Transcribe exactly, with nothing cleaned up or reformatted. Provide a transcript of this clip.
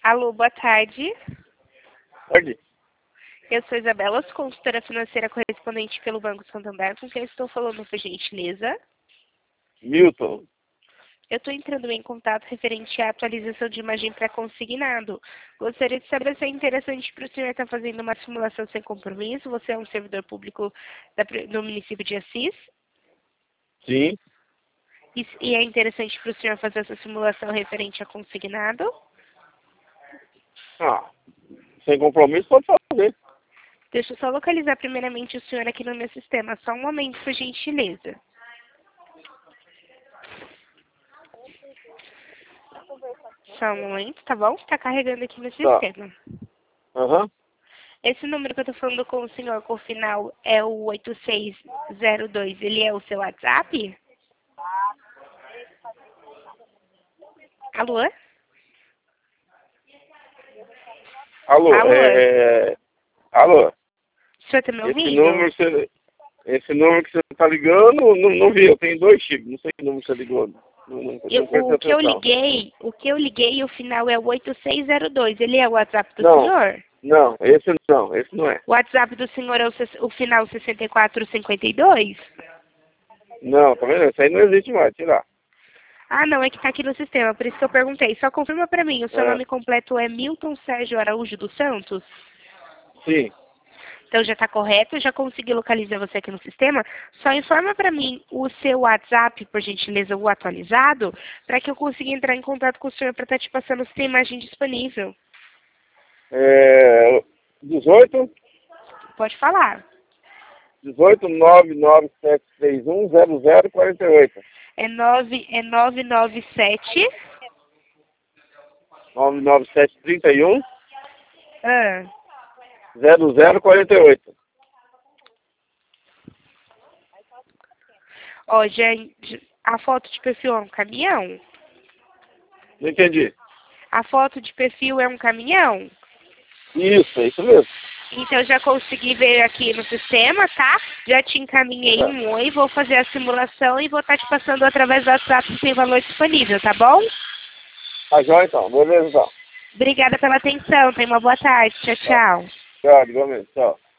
Alô, boa tarde. Tarde. Eu sou Isabela, sou consultora financeira correspondente pelo Banco Santander, com quem eu estou falando, por gentileza. Milton. Eu estou entrando em contato referente à atualização de imagem para consignado. Gostaria de saber se é interessante para o senhor estar fazendo uma simulação sem compromisso. Você é um servidor público da, do município de Assis. Sim. E, e é interessante para o senhor fazer essa simulação referente a consignado? Ah, sem compromisso pode fazer. Deixa eu só localizar primeiramente o senhor aqui no meu sistema. Só um momento, por gentileza. Só um momento, tá bom? Está carregando aqui no Tá. sistema. Aham. Uhum. Esse número que eu estou falando com o senhor, com o final é o oito seis zero dois. Ele é o seu WhatsApp? Alô? Alô, Alô? é... Alô, O senhor está me esse ouvindo? número, você... esse número que você tá ligando, não, não vi, eu tenho dois chips, não sei que número você ligou. Não, não, Eu, não prestei o que eu atenção. liguei, o que eu liguei, o final é o oito seis zero dois. Ele é o WhatsApp do Não, senhor? não, esse não, esse não é. O WhatsApp do senhor é o, ses- o final sessenta e quatro cinquenta e dois? Não, tá vendo? Isso aí não existe mais, tirar. Ah, não, é que tá aqui no sistema, por isso que eu perguntei. Só confirma pra mim, o seu É, nome completo é Milton Sérgio Araújo dos Santos? sim. Então já tá correto, eu já consegui localizar você aqui no sistema. Só informa pra mim o seu WhatsApp, por gentileza, o atualizado, para que eu consiga entrar em contato com o senhor para estar te passando se tem imagem disponível. É, dezoito, Pode falar. dezoito, nove nove sete três um, zero zero quatro oito. É nove é nove nove sete. nove nove sete três um, Ah, zero zero quatro oito. ó, já, a foto de perfil é um caminhão? Não entendi. A foto de perfil é um caminhão? Isso, é isso mesmo. Então, eu já consegui ver aqui no sistema, tá? Já te encaminhei Tá, um oi, vou fazer a simulação e vou estar te passando através do WhatsApp sem valor disponível, tá bom? tá jóia então, beleza então. Obrigada pela atenção, tenha uma boa tarde. Tchau, Tá. tchau. Tchau, igualmente, tchau.